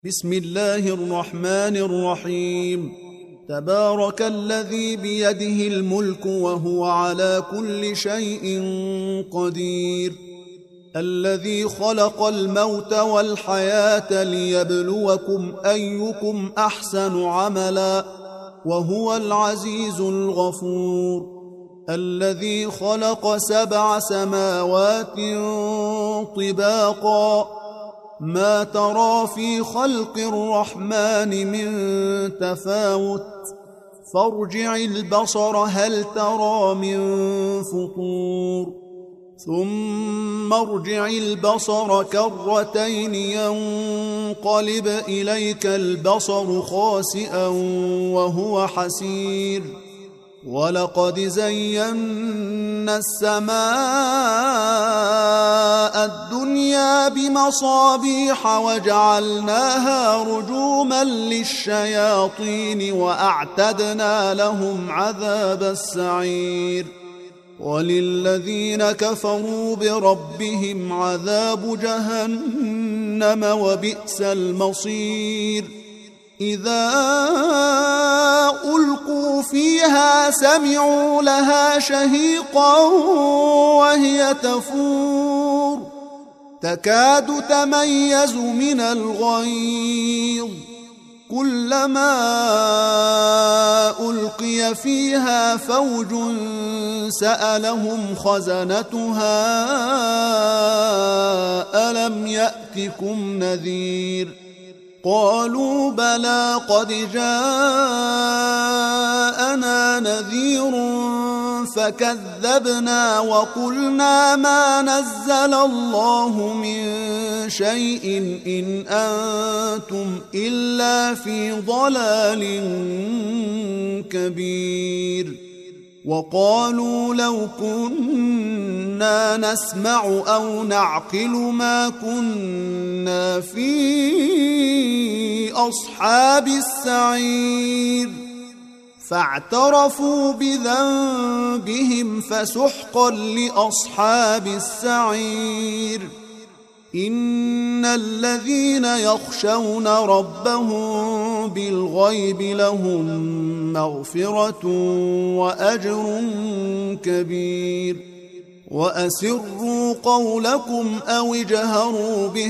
بسم الله الرحمن الرحيم. تبارك الذي بيده الملك وهو على كل شيء قدير، الذي خلق الموت والحياة ليبلوكم أيكم أحسن عملا وهو العزيز الغفور، الذي خلق 7 سماوات طباقا ما ترى في خلق الرحمن من تفاوت، فارجع البصر هل ترى من فطور، ثم ارجع البصر كرتين ينقلب إليك البصر خاسئا وهو حسير، ولقد زينا السماء الدنيا بمصابيح وجعلناها رجوما للشياطين وأعتدنا لهم عذاب السعير، وللذين كفروا بربهم عذاب جهنم وبئس المصير. إذا ألقوا فيها سمعوا لها شهيقا وهي تفور تكاد تميز من الغيظ، كلما ألقي فيها فوج سألهم خزنتها ألم يأتكم نذير، قالوا بلى قد جاءنا نذير فكذبنا وقلنا ما نزل الله من شيء إن أنتم إلا في ضلال كبير، وقالوا لو كنا نسمع أو نعقل ما كنا في أصحاب السعير، فاعترفوا بذنبهم فسحقا لأصحاب السعير. إن الذين يخشون ربهم بالغيب لهم مغفرة وأجر كبير، وأسروا قولكم أو اجهروا به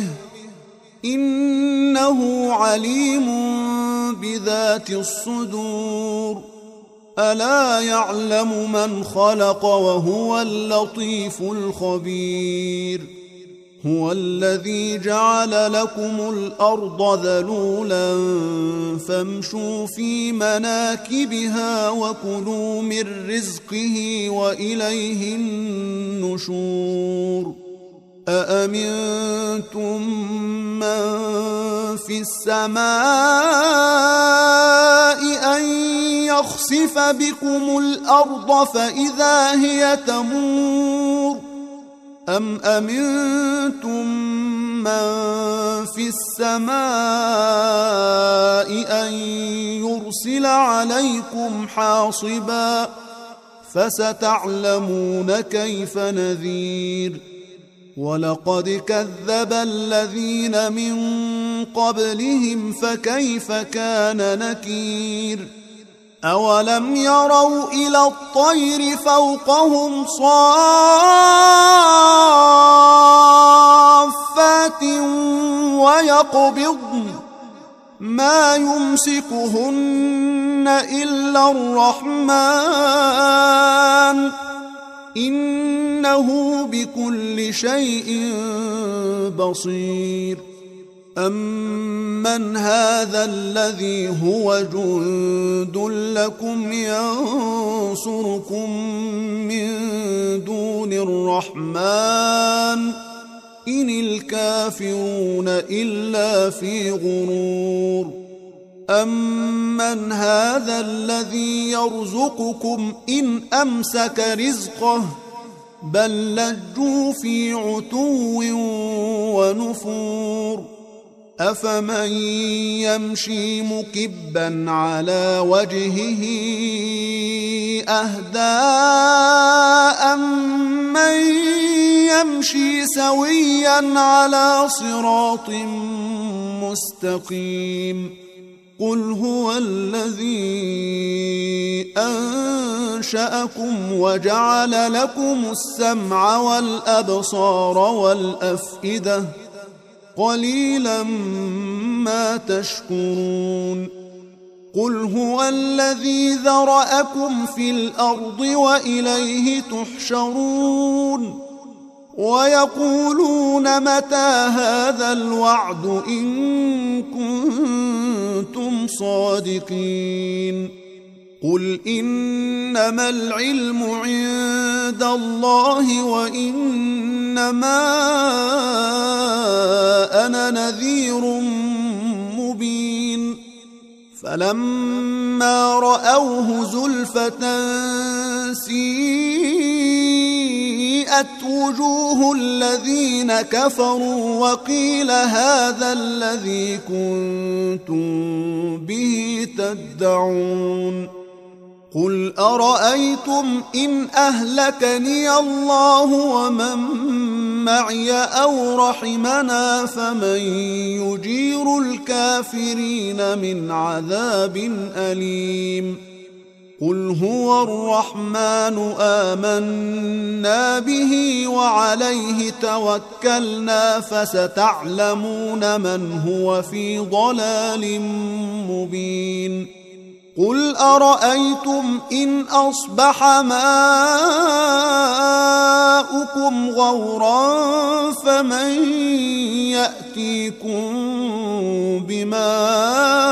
إنه عليم بذات الصدور، ألا يعلم من خلق وهو اللطيف الخبير، هو الذي جعل لكم الأرض ذلولا فامشوا في مناكبها وكلوا من رزقه وإليه النشور. أأمنتم من في السماء أن يخسف بكم الأرض فإذا هي تمور، أم أمنتم من في السماء أن يرسل عليكم حاصبا، فستعلمون كيف نذير. ولقد كذب الذين من قبلهم فكيف كان نكير، أولم يروا إلى الطير فوقهم صافات ويقبضن ما يمسكهن إلا الرحمن إنه بكل شيء بصير. أمن هذا الذي هو جند لكم ينصركم من دون الرحمن إن الكافرون إلا في غرور. أمن هذا الذي يرزقكم إن أمسك رزقه بل لجوا في عتو ونفور. أفمن يمشي مكبا على وجهه أهدى أمن يمشي سويا على صراط مستقيم قل هو الذي أنشأكم وجعل لكم السمع والأبصار والأفئدة قليلا ما تشكرون قل هو الذي ذرأكم في الأرض وإليه تحشرون ويقولون متى هذا الوعد إن كنتم صادقين قل إنما العلم عند الله وإنما أنا نذير مبين فلما رأوه زلفة سيئت وجوه الذين كفروا وقيل هذا الذي كنتم به تدعون قل أرأيتم إن أهلكني الله ومن معي أو رحمنا فمن يجير الكافرين من عذاب أليم قل هو الرحمن آمنا به وعليه توكلنا فستعلمون من هو في ضلال مبين قل أرأيتم إن أصبح ماؤكم غورا فمن يأتيكم بماء